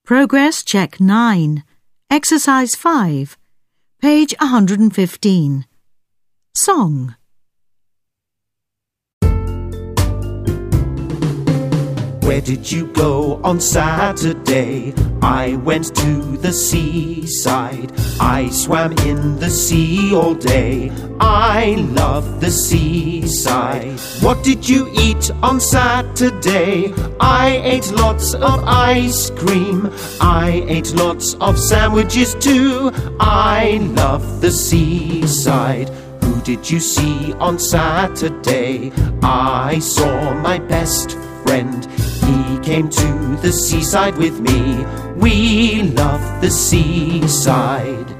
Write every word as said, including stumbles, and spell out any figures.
Progress Check nine. Exercise five. Page one hundred fifteen. Song. Where did you go on Saturday? I went to the seaside. I swam in the sea all day. I love the seaside. What did you eat on Saturday? I ate lots of ice cream. I ate lots of sandwiches too. I love the seaside. Who did you see on Saturday? I saw my best friend. He came to the seaside with me. We love the seaside.